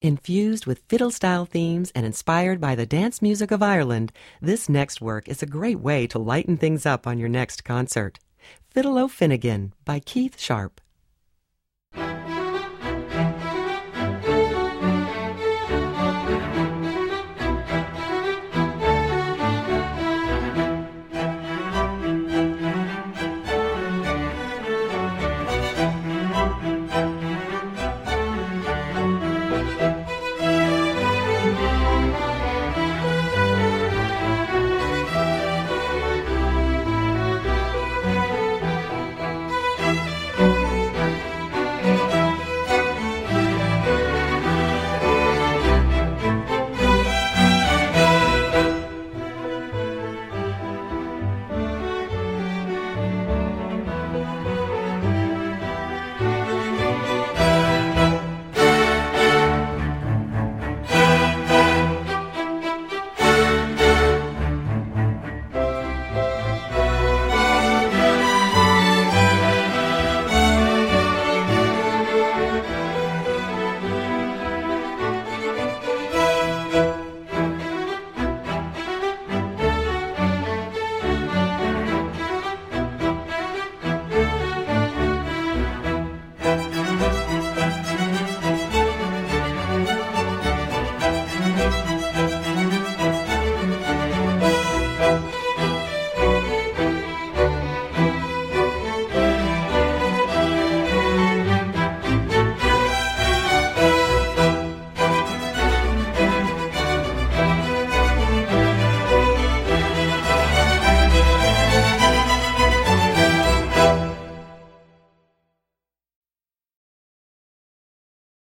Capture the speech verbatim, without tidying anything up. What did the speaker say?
Infused with fiddle-style themes and inspired by the dance music of Ireland, this next work is a great way to lighten things up on your next concert. Fiddle O' Finnegan by Keith Sharp.